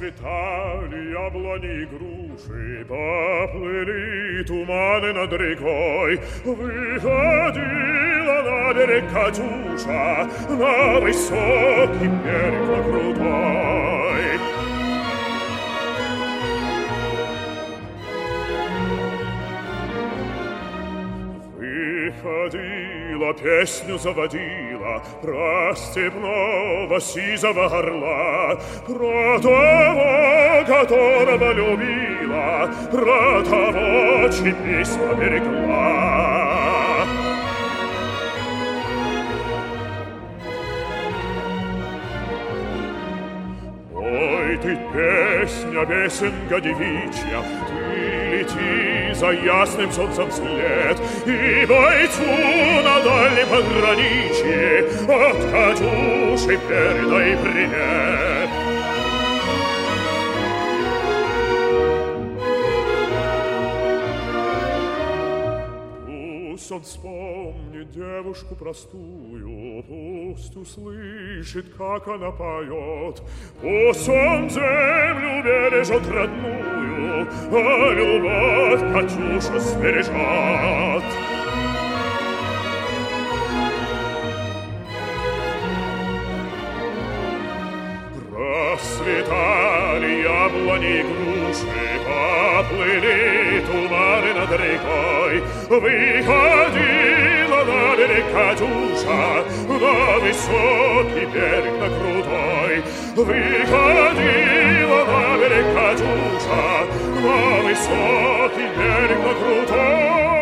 Расцветали яблони и груши, поплыли туманы над рекой. Выходила на берег Катюша, на высокий берег, на крутой. Выходила, песню заводила про степного сизого орла, про того, которого любила, про того, чьи письма берегла. Ой, ты песня, песенка девичья, ты лети за ясным солнцем вслед, и бойцу на дальнем пограничье от Катюши передай привет. Пусть он вспомнит девушку простую, пусть услышит, как она поет, пусть он землю бережет родную, а любовь Катюша сбережет. Расцветали яблони и груши, поплыли туманы над рекой. Выходила на берег Катюша, на высокий берег, на крутой. Выходила на берег Катюша, на высокий берег, на крутой.